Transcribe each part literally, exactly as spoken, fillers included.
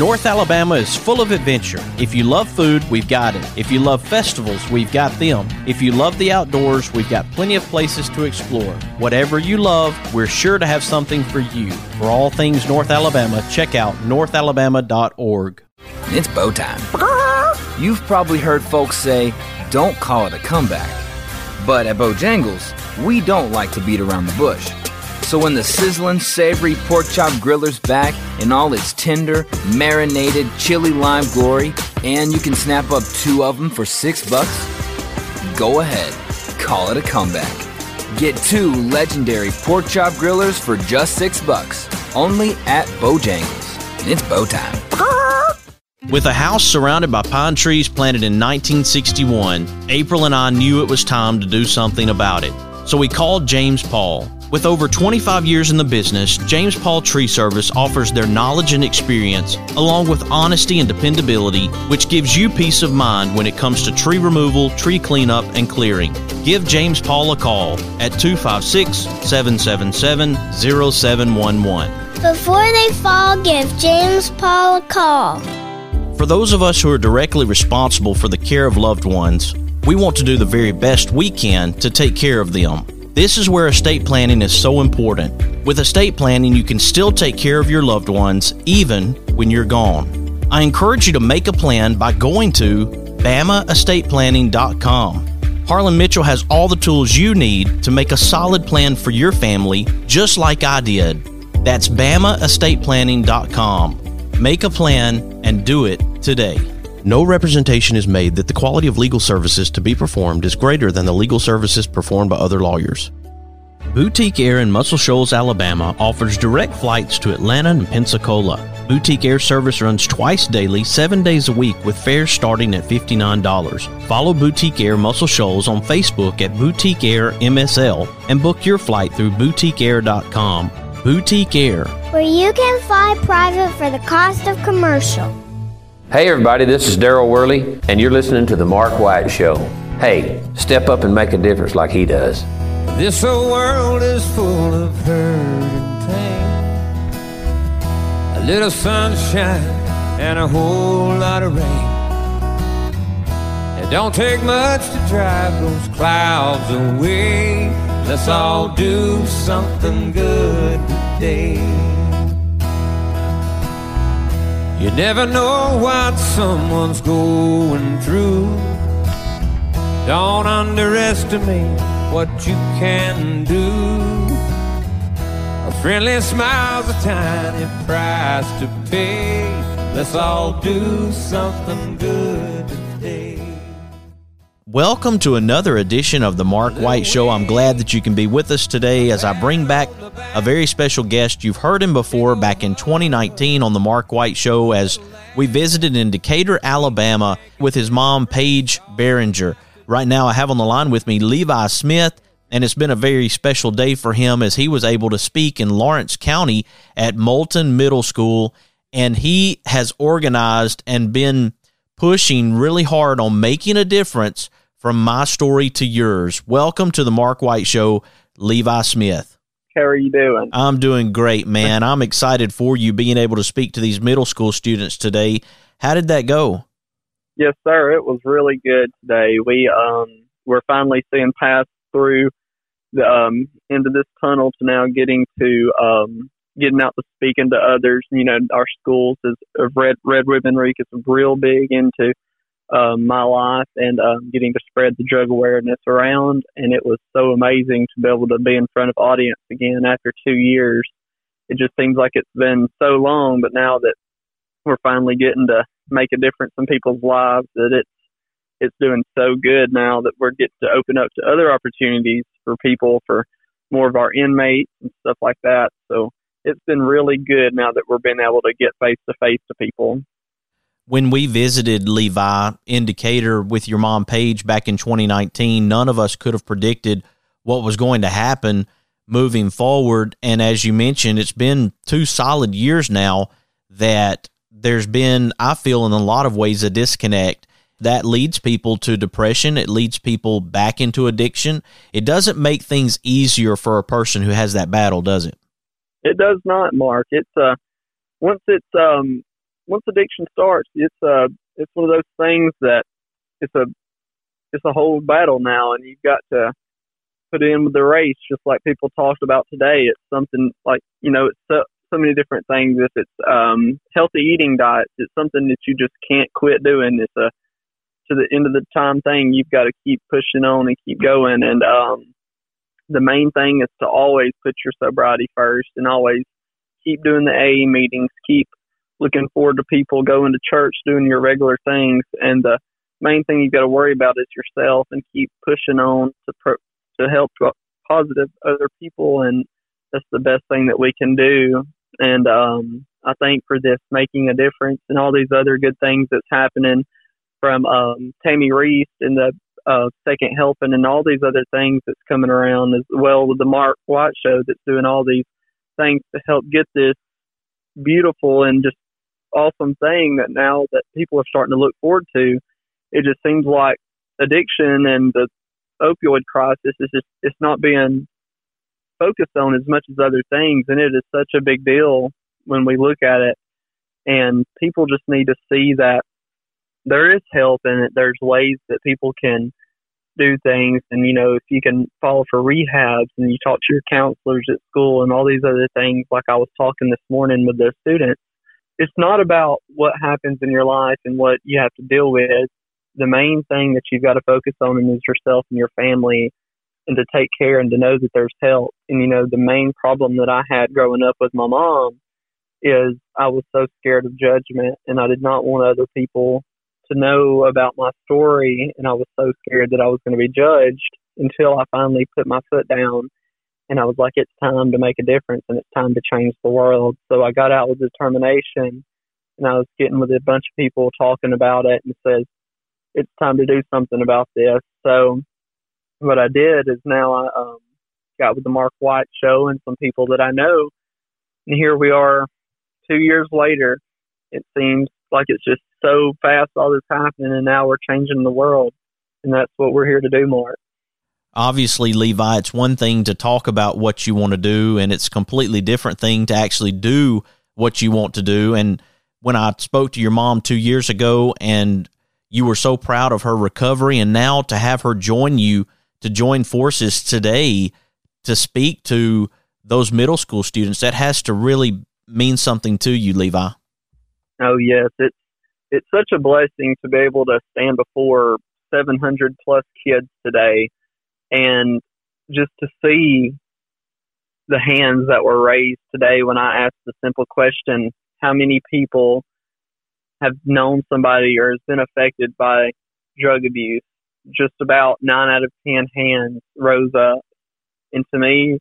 North Alabama is full of adventure. If you love food, we've got it. If you love festivals, we've got them. If you love the outdoors, we've got plenty of places to explore. Whatever you love, we're sure to have something for you. For all things North Alabama, check out north alabama dot org. It's bow time. You've probably heard folks say, don't call it a comeback. But at Bojangles, we don't like to beat around the bush. So when the sizzling, savory pork chop griller's back in all its tender, marinated, chili lime glory, and you can snap up two of them for six bucks, go ahead, call it a comeback. Get two legendary pork chop grillers for just six bucks, only at Bojangles. And it's bow time. With a house surrounded by pine trees planted in nineteen sixty-one, April and I knew it was time to do something about it. So we called James Paul. With over twenty-five years in the business, James Paul Tree Service offers their knowledge and experience, along with honesty and dependability, which gives you peace of mind when it comes to tree removal, tree cleanup, and clearing. Give James Paul a call at two five six, seven seven seven, zero seven one one. Before they fall, give James Paul a call. For those of us who are directly responsible for the care of loved ones, we want to do the very best we can to take care of them. This is where estate planning is so important. With estate planning, you can still take care of your loved ones even when you're gone. I encourage you to make a plan by going to bama estate planning dot com. Harlan Mitchell has all the tools you need to make a solid plan for your family, just like I did. That's bama estate planning dot com. Make a plan and do it today. No representation is made that the quality of legal services to be performed is greater than the legal services performed by other lawyers. Boutique Air in Muscle Shoals, Alabama offers direct flights to Atlanta and Pensacola. Boutique Air service runs twice daily, seven days a week with fares starting at fifty-nine dollars. Follow Boutique Air Muscle Shoals on Facebook at Boutique Air M S L and book your flight through boutique air dot com. Boutique Air, where you can fly private for the cost of commercial. Hey everybody, this is Daryl Worley, and you're listening to The Mark White Show. Hey, step up and make a difference like he does. This old world is full of hurt and pain. A little sunshine and a whole lot of rain. It don't take much to drive those clouds away. Let's all do something good today. You never know what someone's going through. Don't underestimate what you can do. A friendly smile's a tiny price to pay. Let's all do something good today. Welcome to another edition of the Mark White Show. I'm glad that you can be with us today as I bring back a very special guest. You've heard him before back in twenty nineteen on the Mark White Show as we visited in Decatur, Alabama with his mom, Paige Behringer. Right now I have on the line with me Levi Smith, and it's been a very special day for him as he was able to speak in Lawrence County at Moulton Middle School, and he has organized and been pushing really hard on making a difference from my story to yours. Welcome to the Mark White Show, Levi Smith. How are you doing? I'm doing great, man. I'm excited for you being able to speak to these middle school students today. How did that go? Yes, sir. It was really good today. We um we're finally seeing past through the um into this tunnel to now getting to um getting out to speaking to others. You know, our schools is uh, Red Red Ribbon Week is real big into um, my life and um, getting to spread the drug awareness around. And it was so amazing to be able to be in front of audience again after two years. It just seems like it's been so long, but now that we're finally getting to make a difference in people's lives, that it's it's doing so good now that we're getting to open up to other opportunities for people, for more of our inmates and stuff like that. So it's been really good now that we're being able to get face-to-face to people. When we visited Levi in Decatur with your mom, Paige, back in twenty nineteen, none of us could have predicted what was going to happen moving forward. And as you mentioned, it's been two solid years now that there's been, I feel, in a lot of ways, a disconnect that leads people to depression. It leads people back into addiction. It doesn't make things easier for a person who has that battle, does it? It does not, Mark. It's uh, once it's um, once addiction starts, it's a it's one of those things that it's a it's a whole battle now, and you've got to put in with the race, just like people talked about today. It's something like, you know, it's so, so many different things. If it's um, healthy eating diets, it's something that you just can't quit doing. It's a to the end of the time thing. You've got to keep pushing on and keep going. And um, the main thing is to always put your sobriety first, and always keep doing the A A meetings, keep looking forward to people, going to church, doing your regular things. And the main thing you've got to worry about is yourself, and keep pushing on to pro- to help positive other people. And that's the best thing that we can do. And um, I think for this making a difference and all these other good things that's happening from um, Tammy Reese and the uh, Second Helping and all these other things that's coming around, as well with the Mark White Show that's doing all these things to help get this beautiful and just awesome thing that now that people are starting to look forward to. It just seems like addiction and the opioid crisis is just, it's not being focused on as much as other things, and it is such a big deal when we look at it. And people just need to see that there is help in it. There's ways that people can do things, and you know, if you can follow for rehabs and you talk to your counselors at school and all these other things, like I was talking this morning with the students, it's not about what happens in your life and what you have to deal with. The main thing that you've got to focus on is yourself and your family, and to take care and to know that there's help. And, you know, the main problem that I had growing up with my mom is I was so scared of judgment, and I did not want other people to know about my story. And I was so scared that I was going to be judged until I finally put my foot down. And I was like, it's time to make a difference, and it's time to change the world. So I got out with determination, and I was getting with a bunch of people talking about it, and said, it's time to do something about this. So what I did is now I um, got with the Mark White Show and some people that I know. And here we are two years later. It seems like it's just so fast, all this happening, and now we're changing the world. And that's what we're here to do, Mark. Obviously, Levi, it's one thing to talk about what you want to do, and it's a completely different thing to actually do what you want to do. And when I spoke to your mom two years ago, and you were so proud of her recovery, and now to have her join you, to join forces today to speak to those middle school students, that has to really mean something to you, Levi. Oh, yes. It's, it's such a blessing to be able to stand before seven hundred plus kids today, and just to see the hands that were raised today when I asked the simple question, how many people have known somebody or has been affected by drug abuse? Just about nine out of ten hands rose up. And to me,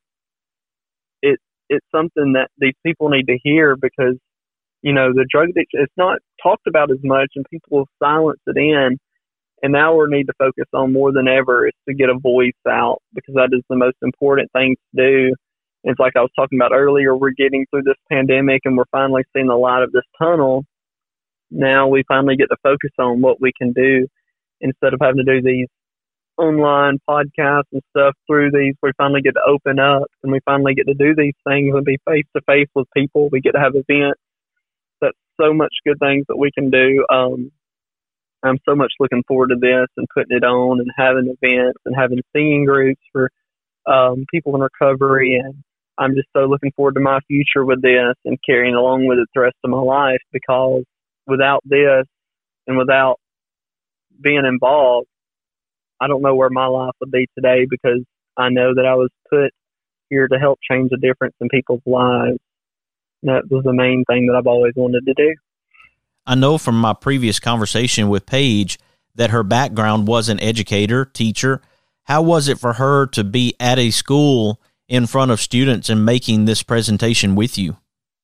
it it's something that these people need to hear, because, you know, the drug addiction, it's not talked about as much, and people silence it in. And now we need to focus on more than ever is to get a voice out, because that is the most important thing to do. It's like I was talking about earlier, we're getting through this pandemic and we're finally seeing the light of this tunnel. Now we finally get to focus on what we can do instead of having to do these online podcasts and stuff through these. We finally get to open up, and we finally get to do these things and be face to face with people. We get to have events. That's so much good things that we can do. Um, I'm so much looking forward to this and putting it on and having events and having singing groups for um, people in recovery. And I'm just so looking forward to my future with this and carrying along with it the rest of my life, because without this and without being involved, I don't know where my life would be today, because I know that I was put here to help change a difference in people's lives. And that was the main thing that I've always wanted to do. I know from my previous conversation with Paige that her background was an educator, teacher. How was it for her to be at a school in front of students and making this presentation with you?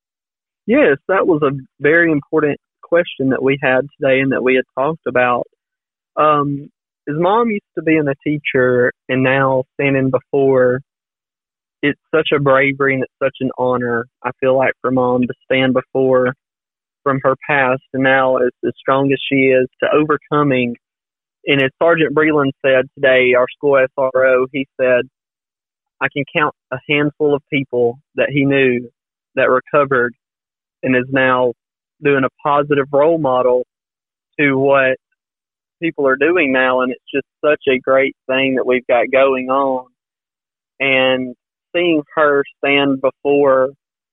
Yes, that was a very important question that we had today and that we had talked about. Um, his mom used to being a teacher, and now standing before, it's such a bravery and it's such an honor, I feel like, for Mom to stand before, from her past and now as, as strong as she is, to overcoming. And as Sergeant Breland said today, our school S R O, he said, I can count a handful of people that he knew that recovered and is now doing a positive role model to what people are doing now, and it's just such a great thing that we've got going on. And seeing her stand before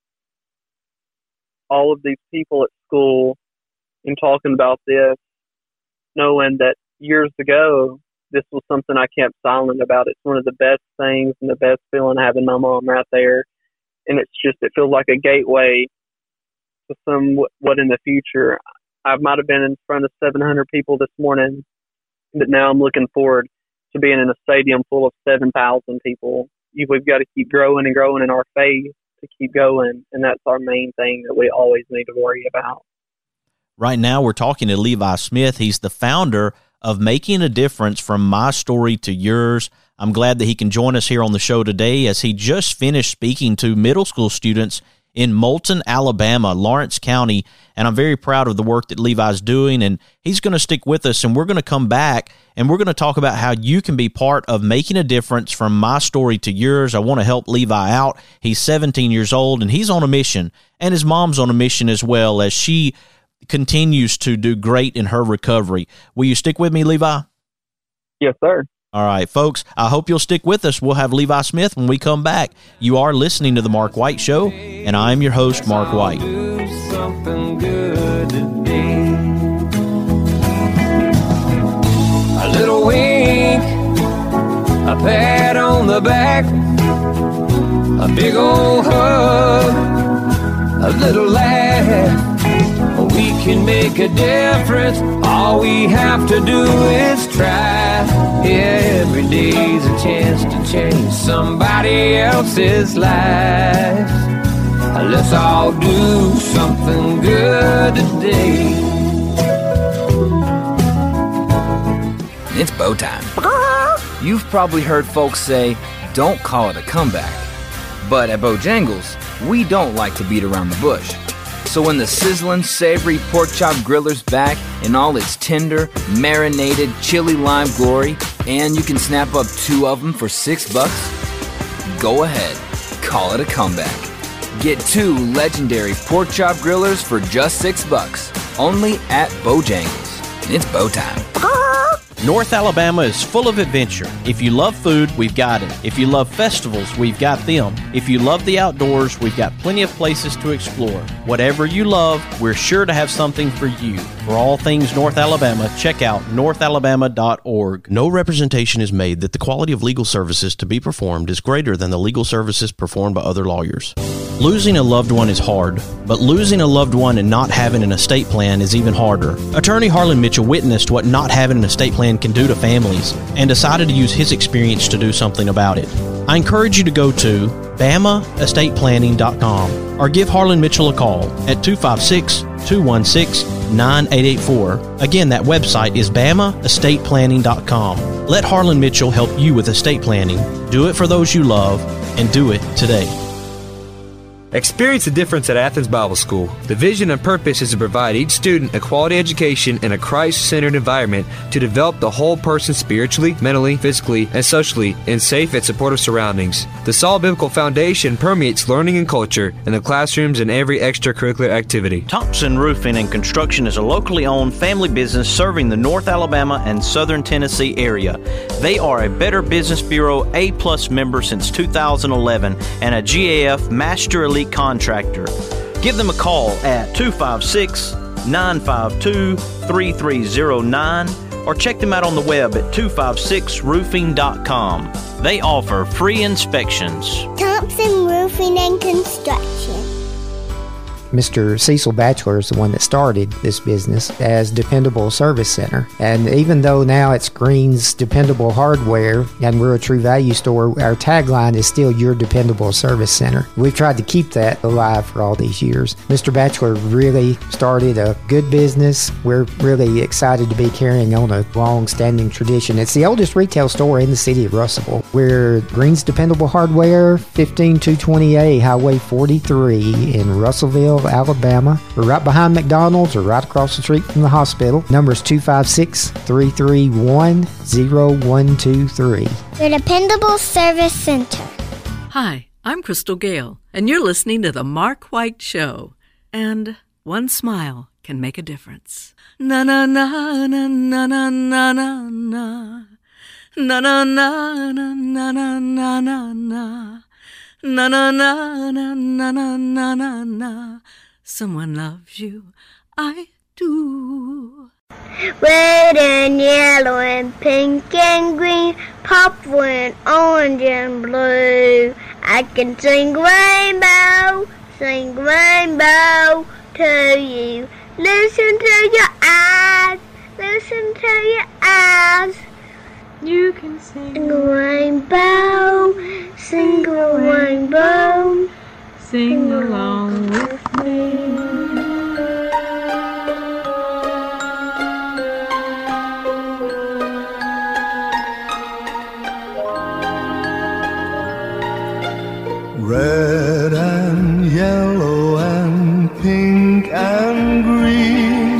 all of these people at school and talking about this, knowing that years ago this was something I kept silent about. It's one of the best things and the best feeling having my mom right there. And it's just, it feels like a gateway to some what in the future. I might have been in front of seven hundred people this morning, but now I'm looking forward to being in a stadium full of seven thousand people. We've got to keep growing and growing in our faith to keep going, and that's our main thing that we always need to worry about. Right now we're talking to Levi Smith. He's the founder of Making a Difference, From My Story to Yours. I'm glad that he can join us here on the show today, as he just finished speaking to middle school students in Moulton, Alabama, Lawrence County, and I'm very proud of the work that Levi's doing, and he's going to stick with us, and we're going to come back, and we're going to talk about how you can be part of making a difference from my story to yours. I want to help Levi out. He's seventeen years old, and he's on a mission, and his mom's on a mission as well, as she continues to do great in her recovery. Will you stick with me, Levi? Yes, sir. All right, folks, I hope you'll stick with us. We'll have Levi Smith when we come back. You are listening to The Mark White Show, and I'm your host, Mark White. Do something good today. A little wink, a pat on the back, a big old hug, a little laugh. We can make a difference. All we have to do is try. Every day's a chance to change somebody else's life. Let's all do something good today. It's bow time. You've probably heard folks say, don't call it a comeback. But at Bojangles, we don't like to beat around the bush. So when the sizzling, savory pork chop griller's back in all its tender, marinated, chili lime glory, and you can snap up two of them for six bucks, go ahead, call it a comeback. Get two legendary pork chop grillers for just six bucks, only at Bojangles. And it's bow time. North Alabama is full of adventure. If you love food, we've got it. If you love festivals, we've got them. If you love the outdoors, we've got plenty of places to explore. Whatever you love, we're sure to have something for you. For all things North Alabama, check out north alabama dot org. No representation is made that the quality of legal services to be performed is greater than the legal services performed by other lawyers. Losing a loved one is hard, but losing a loved one and not having an estate plan is even harder. Attorney Harlan Mitchell witnessed what not having an estate plan can do to families and decided to use his experience to do something about it. I encourage you to go to bama estate planning dot com or give Harlan Mitchell a call at two five six, two one six, nine eight eight four. Again, that website is bama estate planning dot com. Let Harlan Mitchell help you with estate planning. Do it for those you love, and do it today. Experience the difference at Athens Bible School. The vision and purpose is to provide each student a quality education in a Christ-centered environment to develop the whole person spiritually, mentally, physically, and socially in safe and supportive surroundings. The solid biblical foundation permeates learning and culture in the classrooms and every extracurricular activity. Thompson Roofing and Construction is a locally owned family business serving the North Alabama and Southern Tennessee area. They are a Better Business Bureau A-plus member since two thousand eleven and a G A F Master Elite contractor. Give them a call at two five six, nine five two, three three zero nine or check them out on the web at two five six roofing dot com. They offer free inspections. Thompson Roofing and Construction. Mister Cecil Batchelor is the one that started this business as Dependable Service Center. And even though now it's Green's Dependable Hardware and we're a True Value store, our tagline is still Your Dependable Service Center. We've tried to keep that alive for all these years. Mister Batchelor really started a good business. We're really excited to be carrying on a long-standing tradition. It's the oldest retail store in the city of Russellville. We're Green's Dependable Hardware, fifteen two twenty A Highway forty-three in Russellville, Alabama. We're right behind McDonald's or right across the street from the hospital. Number is two five six, three three one, zero one two three. Your Dependable Service Center. Hi, I'm Crystal Gale, and you're listening to The Mark White Show. And one smile can make a difference. Na na na na na na na na na. Na na na na na na na na na. Na na na na na na na na na. Someone loves you, I do. Red and yellow and pink and green, purple and orange and blue. I can sing rainbow, sing rainbow to you. Listen to your eyes, listen to your eyes. You can sing, sing a rainbow, sing a rainbow, sing along with me. Red and yellow and pink and green,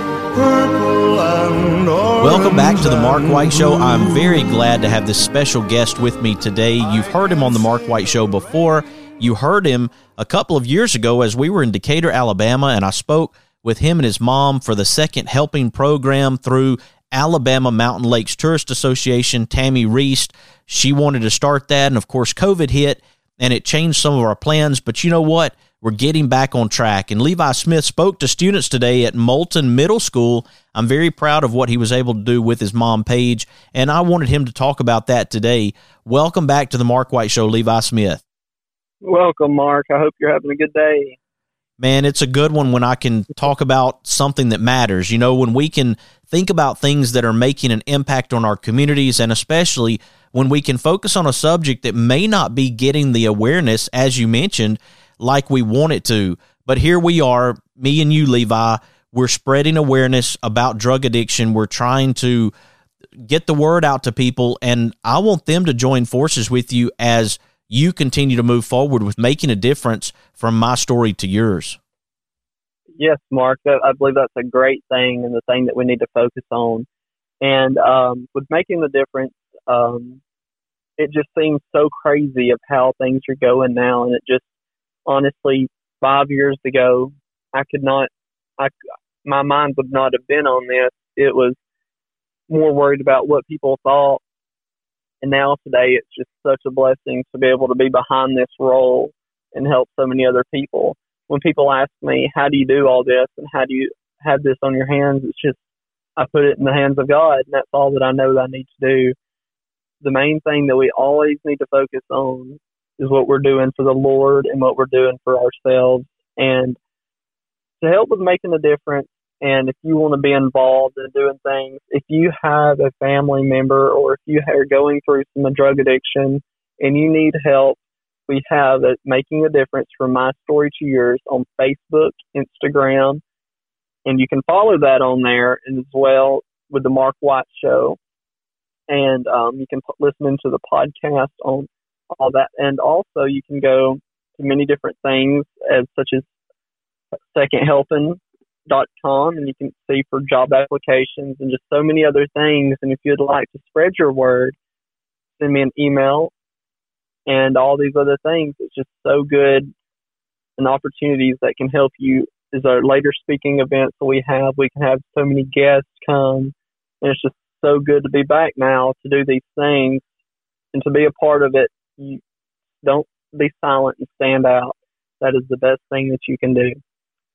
purple and orange. Welcome back to the Mark White Show. I'm very glad to have this special guest with me today. You've heard him on the Mark White Show before. You heard him a couple of years ago as we were in Decatur, Alabama, and I spoke with him and his mom for the Second Helping program through Alabama Mountain Lakes Tourist Association. Tammy Reese, she wanted to start that, and of course COVID hit, and it changed some of our plans, but you know what? We're getting back on track. And Levi Smith spoke to students today at Moulton Middle School. I'm very proud of what he was able to do with his mom, Paige, and I wanted him to talk about that today. Welcome back to the Mark White Show, Levi Smith. Welcome, Mark. I hope you're having a good day. Man, it's a good one when I can talk about something that matters. You know, when we can think about things that are making an impact on our communities, and especially when we can focus on a subject that may not be getting the awareness, as you mentioned, like we want it to. But here we are, me and you, Levi, we're spreading awareness about drug addiction. We're trying to get the word out to people, and I want them to join forces with you as you continue to move forward with making a difference from my story to yours. Yes, Mark, that, I believe that's a great thing and the thing that we need to focus on. And um, with making the difference, um, it just seems so crazy of how things are going now. And it just, honestly, five years ago, I could not, I, my mind would not have been on this. It was more worried about what people thought. And now today, it's just such a blessing to be able to be behind this role and help so many other people. When people ask me, how do you do all this and how do you have this on your hands? It's just, I put it in the hands of God, and that's all that I know that I need to do. The main thing that we always need to focus on is what we're doing for the Lord and what we're doing for ourselves. And to help with making a difference, and if you want to be involved in doing things, if you have a family member or if you are going through some drug addiction and you need help, we have a Making a Difference from My Story to Yours on Facebook, Instagram, and you can follow that on there as well with the Mark White Show. And um, you can p- listen into the podcast on all that. And also you can go to many different things as such as second helping dot com, and you can see for job applications and just so many other things. And if you'd like to spread your word, send me an email and all these other things. It's just so good, and opportunities that can help you. Is our later speaking events that we have. We can have so many guests come, and it's just so good to be back now to do these things and to be a part of it. You don't be silent and stand out. That is the best thing that you can do.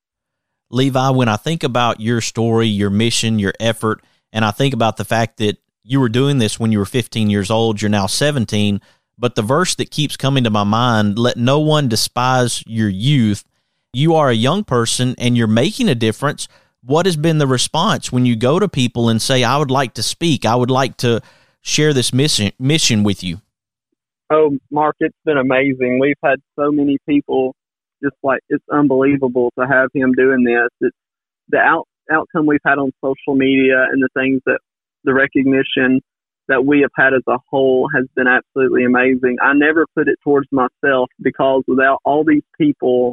Levi, when I think about your story, your mission, your effort, and I think about the fact that you were doing this when you were fifteen years old, you're now seventeen, but the verse that keeps coming to my mind, let no one despise your youth. You are a young person and you're making a difference. What has been the response when you go to people and say, I would like to speak, I would like to share this mission mission with you? Oh, Mark, it's been amazing. We've had so many people, just like, it's unbelievable to have him doing this. It's the out, outcome we've had on social media and the things that the recognition that we have had as a whole has been absolutely amazing. I never put it towards myself, because without all these people,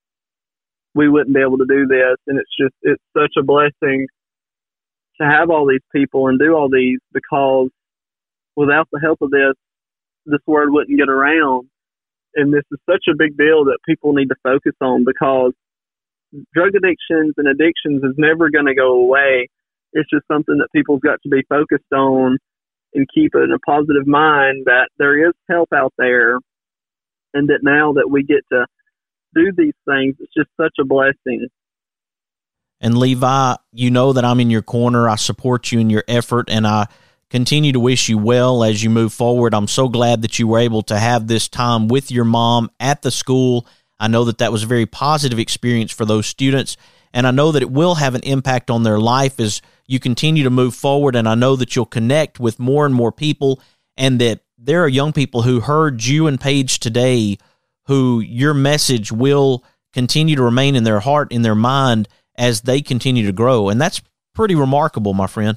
we wouldn't be able to do this. And it's just, it's such a blessing to have all these people and do all these, because without the help of this, this word wouldn't get around. And this is such a big deal that people need to focus on, because drug addictions and addictions is never going to go away. It's just something that people's got to be focused on and keep in a positive mind that there is help out there, and that now that we get to do these things, it's just such a blessing. And Levi, you know that I'm in your corner. I support you in your effort, and I continue to wish you well as you move forward. I'm so glad that you were able to have this time with your mom at the school. I know that that was a very positive experience for those students, and I know that it will have an impact on their life as you continue to move forward, and I know that you'll connect with more and more people, and that there are young people who heard you and Paige today who your message will continue to remain in their heart, in their mind, as they continue to grow. And that's pretty remarkable, my friend.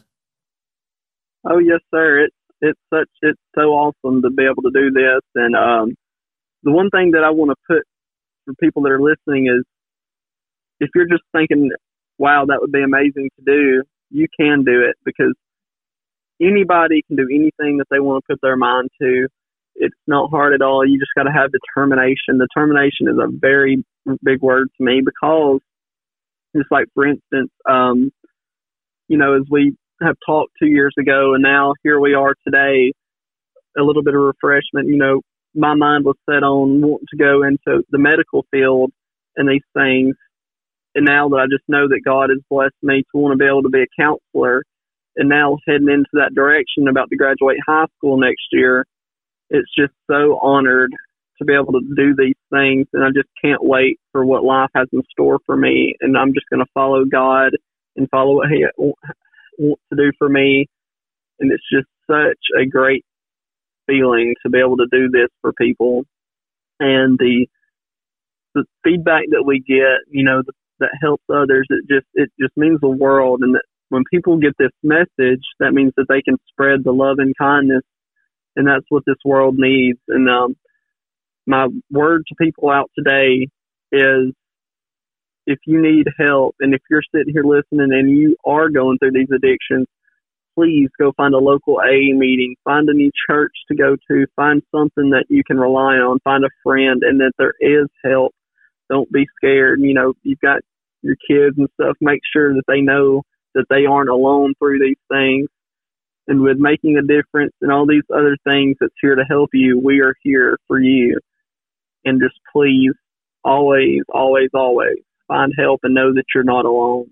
Oh, yes, sir. It's, it's such, it's so awesome to be able to do this. And um, the one thing that I want to put for people that are listening is, if you're just thinking, wow, that would be amazing to do, you can do it, because anybody can do anything that they want to put their mind to. It's not hard at all. You just got to have determination. Determination is a very big word to me, because just like, for instance, um, you know, as we have talked two years ago and now here we are today, a little bit of refreshment, you know, my mind was set on wanting to go into the medical field and these things. And now that I just know that God has blessed me to want to be able to be a counselor, and now heading into that direction, about to graduate high school next year, it's just so honored to be able to do these things. And I just can't wait for what life has in store for me. And I'm just going to follow God and follow what He wants to do for me. And it's just such a great feeling to be able to do this for people. And the the feedback that we get, you know, the, that helps others, it just it just means the world. And that when people get this message, that means that they can spread the love and kindness, and that's what this world needs. And um, my word to people out today is, if you need help, and if you're sitting here listening and you are going through these addictions, please go find a local A A meeting, find a new church to go to, find something that you can rely on, find a friend, and that there is help. Don't be scared. You know, you've got your kids and stuff. Make sure that they know that they aren't alone through these things. And with Making a Difference and all these other things that's here to help you, we are here for you. And just please, always, always, always find help and know that you're not alone.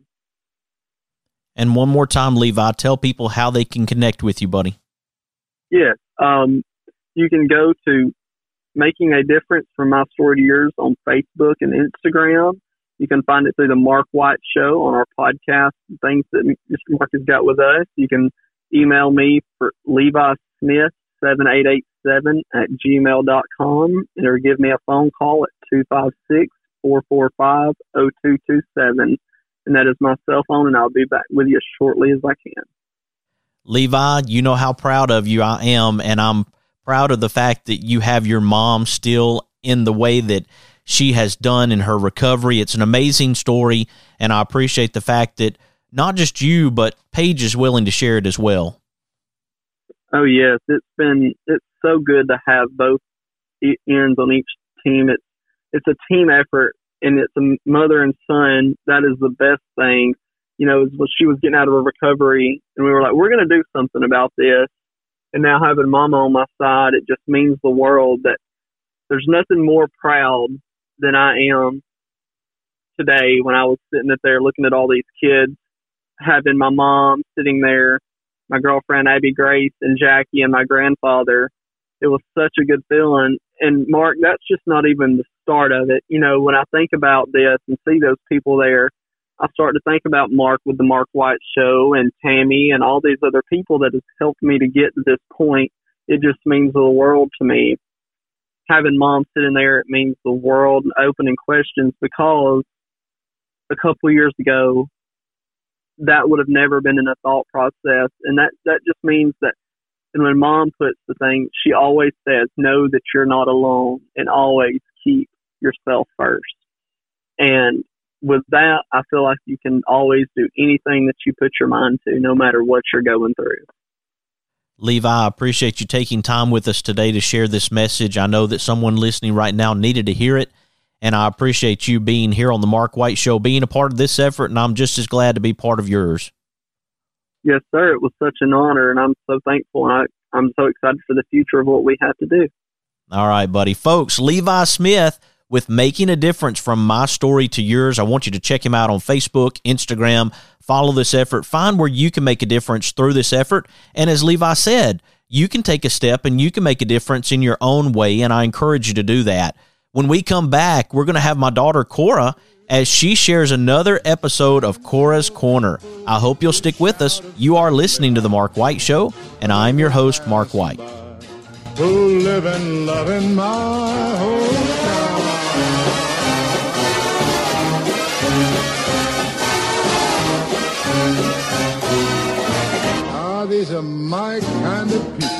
And one more time, Levi, tell people how they can connect with you, buddy. Yes. Um, you can go to Making a Difference from My Story to Yours on Facebook and Instagram. You can find it through the Mark White Show on our podcast, things that Mister Mark has got with us. You can email me for Levi Smith seven eight eight seven at gmail dot com, or give me a phone call at two five six, four four five, zero two two seven. And that is my cell phone, and I'll be back with you as shortly as I can. Levi, you know how proud of you I am, and I'm proud of the fact that you have your mom still in the way that she has done in her recovery. It's an amazing story, and I appreciate the fact that not just you, but Paige is willing to share it as well. Oh, yes. It's been, it's so good to have both ends on each team. It's, it's a team effort, and it's a mother and son. That is the best thing. You know, when she was getting out of her recovery, and we were like, we're going to do something about this. And now having Mama on my side, it just means the world. That there's nothing more proud than I am today when I was sitting up there looking at all these kids, having my mom sitting there, my girlfriend Abby Grace and Jackie, and my grandfather. It was such a good feeling. And Mark, that's just not even the start of it. You know, when I think about this and see those people there, I start to think about Mark with the Mark White Show and Tammy and all these other people that have helped me to get to this point. It just means the world to me. Having Mom sitting there, it means the world, and opening questions, because a couple of years ago, that would have never been in a thought process. And that, that just means that, and when Mom puts the thing, she always says, know that you're not alone, and always keep yourself first. And with that, I feel like you can always do anything that you put your mind to, no matter what you're going through. Levi, I appreciate you taking time with us today to share this message. I know that someone listening right now needed to hear it, and I appreciate you being here on the Mark White Show, being a part of this effort, and I'm just as glad to be part of yours. Yes, sir. It was such an honor, and I'm so thankful, and I, I'm so excited for the future of what we have to do. All right, buddy. Folks, Levi Smith with Making a Difference, From My Story to Yours. I want you to check him out on Facebook, Instagram, follow this effort, find where you can make a difference through this effort. And as Levi said, you can take a step and you can make a difference in your own way, and I encourage you to do that. When we come back, we're going to have my daughter Cora as she shares another episode of Cora's Corner. I hope you'll stick with us. You are listening to The Mark White Show, and I'm your host, Mark White. Who live and love in my hometown. Ah, these are my kind of people.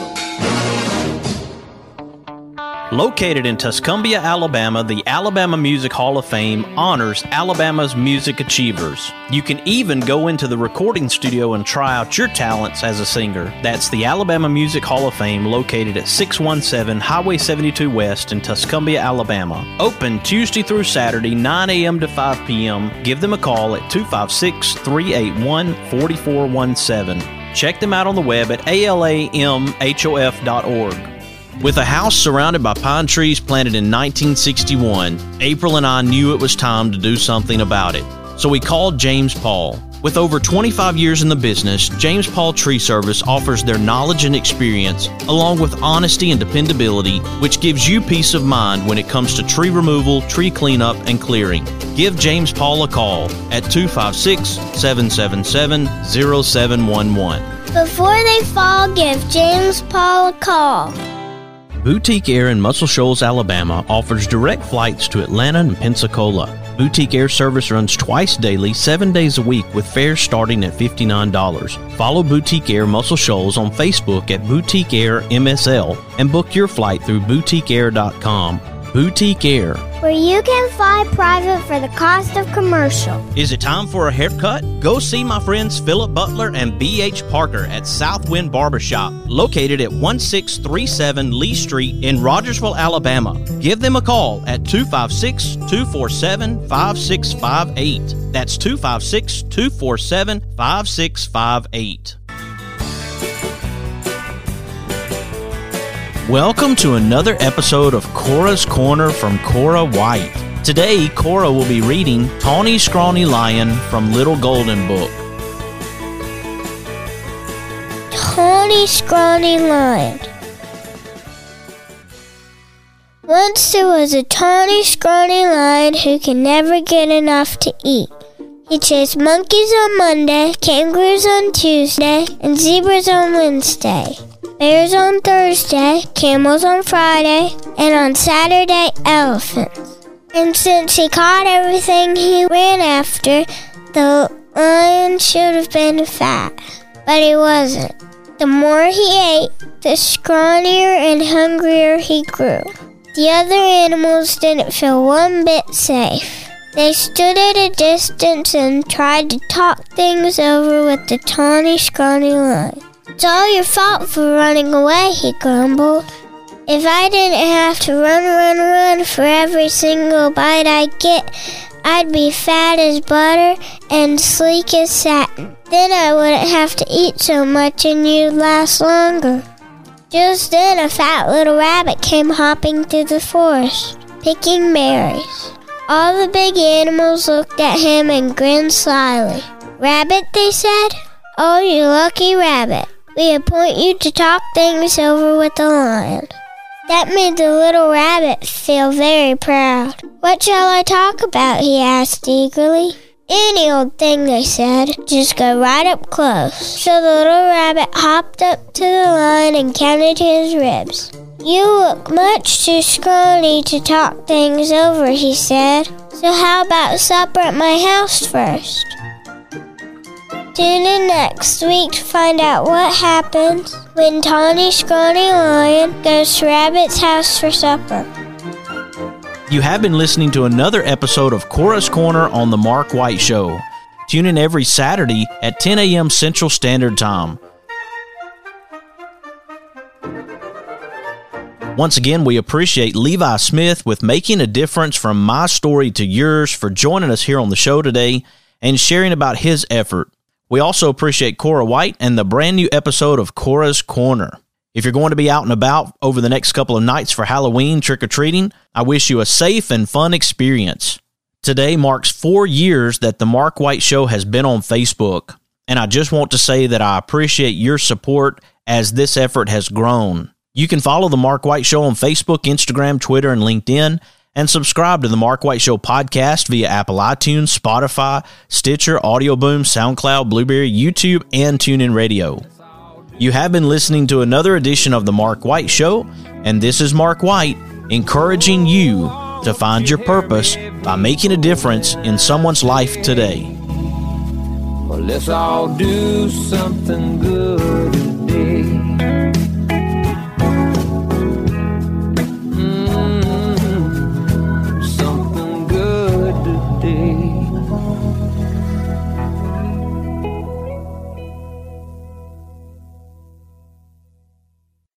Located in Tuscumbia, Alabama, the Alabama Music Hall of Fame honors Alabama's music achievers. You can even go into the recording studio and try out your talents as a singer. That's the Alabama Music Hall of Fame, located at six one seven Highway seventy-two West in Tuscumbia, Alabama. Open Tuesday through Saturday, nine a.m. to five p.m. Give them a call at two five six, three eight one, four four one seven. Check them out on the web at A L A M H O F dot org. With a house surrounded by pine trees planted in nineteen sixty-one, April and I knew it was time to do something about it. So we called James Paul. With over twenty-five years in the business, James Paul Tree Service offers their knowledge and experience, along with honesty and dependability, which gives you peace of mind when it comes to tree removal, tree cleanup, and clearing. Give James Paul a call at two five six, seven seven seven, zero seven one one. Before they fall, give James Paul a call. Boutique Air in Muscle Shoals, Alabama offers direct flights to Atlanta and Pensacola. Boutique Air service runs twice daily, seven days a week, with fares starting at fifty-nine dollars. Follow Boutique Air Muscle Shoals on Facebook at Boutique Air M S L and book your flight through boutique air dot com. Boutique Air, where you can fly private for the cost of commercial. Is it time for a haircut? Go see my friends Philip Butler and B H Parker at Southwind Barbershop, located at one six three seven Lee Street in Rogersville, Alabama. Give them a call at two five six, two four seven, five six five eight. That's two five six, two four seven, five six five eight. Welcome to another episode of Cora's Corner from Cora White. Today, Cora will be reading Tawny Scrawny Lion from Little Golden Book. Tawny Scrawny Lion. Once there was a tawny scrawny lion who could never get enough to eat. He chased monkeys on Monday, kangaroos on Tuesday, and zebras on Wednesday. Bears on Thursday, camels on Friday, and on Saturday, elephants. And since he caught everything he ran after, the lion should have been fat. But he wasn't. The more he ate, the scrawnier and hungrier he grew. The other animals didn't feel one bit safe. They stood at a distance and tried to talk things over with the tawny, scrawny lion. It's all your fault for running away, he grumbled. If I didn't have to run, run, run for every single bite I get, I'd be fat as butter and sleek as satin. Then I wouldn't have to eat so much and you'd last longer. Just then a fat little rabbit came hopping through the forest, picking berries. All the big animals looked at him and grinned slyly. Rabbit, they said. Oh, you lucky rabbit. We appoint you to talk things over with the lion. That made the little rabbit feel very proud. What shall I talk about? He asked eagerly. Any old thing, they said. Just go right up close. So the little rabbit hopped up to the lion and counted his ribs. You look much too scrawny to talk things over, he said. So how about supper at my house first? Tune in next week to find out what happens when Tawny Scrawny Lion goes to Rabbit's house for supper. You have been listening to another episode of Cora's Corner on The Mark White Show. Tune in every Saturday at ten a.m. Central Standard Time. Once again, we appreciate Levi Smith with Making a Difference from My Story to Yours for joining us here on the show today and sharing about his effort. We also appreciate Cora White and the brand new episode of Cora's Corner. If you're going to be out and about over the next couple of nights for Halloween trick-or-treating, I wish you a safe and fun experience. Today marks four years that The Mark White Show has been on Facebook, and I just want to say that I appreciate your support as this effort has grown. You can follow The Mark White Show on Facebook, Instagram, Twitter, and LinkedIn, and subscribe to The Mark White Show podcast via Apple iTunes, Spotify, Stitcher, Audio Boom, SoundCloud, Blueberry, YouTube, and TuneIn Radio. You have been listening to another edition of The Mark White Show, and this is Mark White encouraging you to find your purpose by making a difference in someone's life today. Well, let's all do something good.